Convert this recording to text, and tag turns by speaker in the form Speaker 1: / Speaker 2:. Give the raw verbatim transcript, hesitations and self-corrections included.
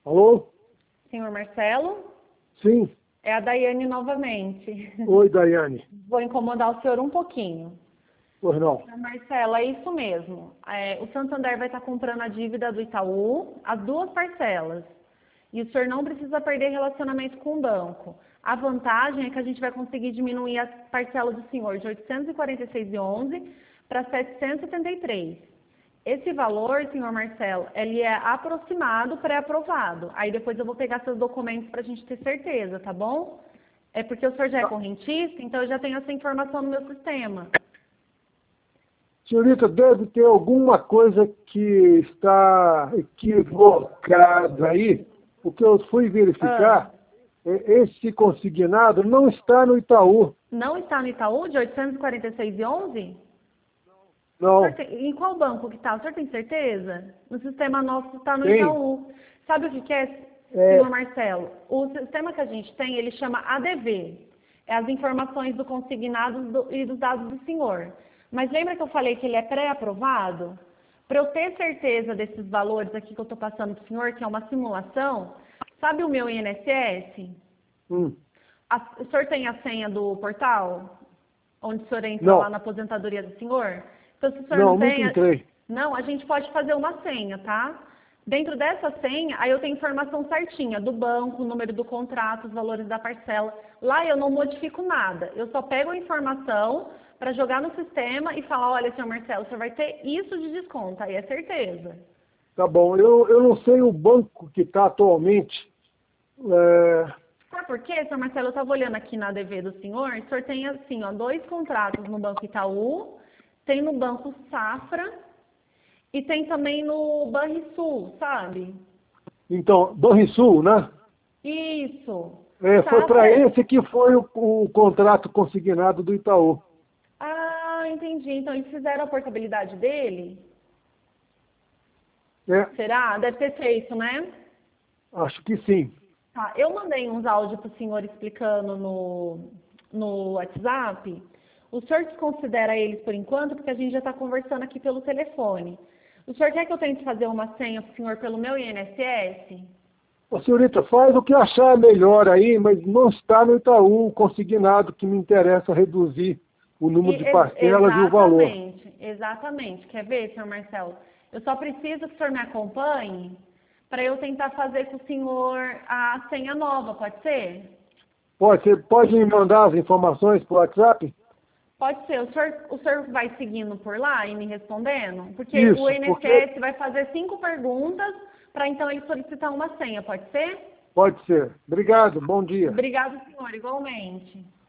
Speaker 1: Alô?
Speaker 2: Senhor Marcelo?
Speaker 1: Sim.
Speaker 2: É a Daiane novamente.
Speaker 1: Oi, Daiane.
Speaker 2: Vou incomodar o senhor um pouquinho.
Speaker 1: Pois não.
Speaker 2: Senhor Marcelo, é isso mesmo. É, o Santander vai estar comprando a dívida do Itaú, as duas parcelas. E o senhor não precisa perder relacionamento com o banco. A vantagem é que a gente vai conseguir diminuir a parcela do senhor de oitocentos e quarenta e seis vírgula onze para setecentos e setenta e três. Esse valor, senhor Marcelo, ele é aproximado, pré-aprovado. Aí depois eu vou pegar seus documentos para a gente ter certeza, tá bom? É porque o senhor já é correntista, então eu já tenho essa informação no meu sistema.
Speaker 1: Senhorita, deve ter alguma coisa que está equivocada aí, porque eu fui verificar,
Speaker 2: Ah,
Speaker 1: esse consignado não está no Itaú.
Speaker 2: não está no Itaú, de oitocentos e quarenta e seis vírgula onze? O senhor
Speaker 1: Não.
Speaker 2: tem- Em qual banco que está? O senhor tem certeza? No sistema nosso está no
Speaker 1: Tem.
Speaker 2: Itaú. Sabe o que que é, senhor
Speaker 1: É,
Speaker 2: Marcelo? O sistema que a gente tem, ele chama A D V. É as informações do consignado do- e dos dados do senhor. Mas lembra que eu falei que ele é pré-aprovado? Para eu ter certeza desses valores aqui que eu estou passando para o senhor, que é uma simulação, sabe o meu I N S S?
Speaker 1: hum,
Speaker 2: A- o senhor tem a senha do portal? Onde o senhor entra lá
Speaker 1: não,
Speaker 2: na aposentadoria do senhor? Então, se o senhor
Speaker 1: não,
Speaker 2: não
Speaker 1: nunca
Speaker 2: tem, a-
Speaker 1: entrei.
Speaker 2: não, a gente pode fazer uma senha, tá? Dentro dessa senha, aí eu tenho informação certinha do banco, o número do contrato, os valores da parcela. Lá eu não modifico nada. Eu só pego a informação para jogar no sistema e falar, olha, senhor Marcelo, você vai ter isso de desconto, aí é certeza.
Speaker 1: Tá bom, eu, eu não sei o banco que está atualmente. É,
Speaker 2: Sabe por quê, senhor Marcelo? Eu estava olhando aqui na A D V do senhor, o senhor tem, assim, ó, dois contratos no Banco Itaú, tem no Banco Safra e tem também no Banrisul, sabe?
Speaker 1: então, Banrisul, né?
Speaker 2: Isso.
Speaker 1: É, foi para
Speaker 2: Safra.
Speaker 1: esse que foi o, o contrato consignado do Itaú.
Speaker 2: Ah, entendi. Então eles fizeram a portabilidade dele?
Speaker 1: É,
Speaker 2: Será? Deve ter feito, né?
Speaker 1: acho que sim.
Speaker 2: Tá. Eu mandei uns áudios para o senhor explicando no, no WhatsApp. O senhor desconsidera eles por enquanto, porque a gente já está conversando aqui pelo telefone. O senhor quer que eu tente fazer uma senha para o senhor pelo meu I N S S?
Speaker 1: Ô, senhorita, faz o que achar melhor aí, mas não está no Itaú consignado que me interessa reduzir o
Speaker 2: E,
Speaker 1: número de
Speaker 2: ex-
Speaker 1: parcelas e o valor.
Speaker 2: exatamente, exatamente. Quer ver, senhor Marcelo? Eu só preciso que o senhor me acompanhe para eu tentar fazer com o senhor a senha nova, pode ser?
Speaker 1: Pode, você pode me mandar as informações por WhatsApp?
Speaker 2: Pode ser. O senhor, o senhor vai seguindo por lá e me respondendo? Porque o
Speaker 1: Isso, porque
Speaker 2: I N S S vai fazer cinco perguntas para então ele solicitar uma senha, pode ser?
Speaker 1: pode ser. Obrigado, bom dia.
Speaker 2: Obrigado, senhor, igualmente.